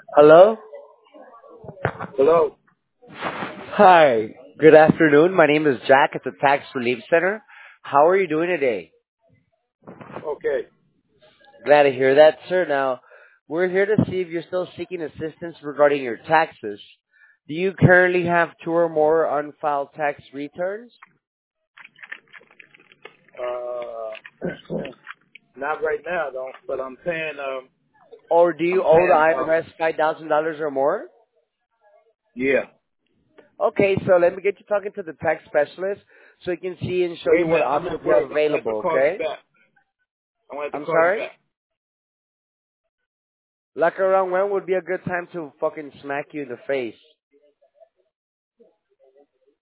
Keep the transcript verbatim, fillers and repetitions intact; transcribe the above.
Hello? Hello. Hi. Good afternoon. My name is Jack at the Tax Relief Center. How are you doing today? Okay. Glad to hear that, sir. Now, we're here to see if you're still seeking assistance regarding your taxes. Do you currently have two or more unfiled tax returns? Uh, not right now, though. But I'm paying. Um, Or do you I'm owe the paying. Um, I R S five thousand dollars or more? yeah. Okay, so let me get you talking to the tax specialist so he can see and show Wait you a what minute. I'm options at we have work. I'm gonna have to available, call you okay? back. I'm gonna have to I'm call you sorry? back. Like around when would be a good time to fucking smack you in the face?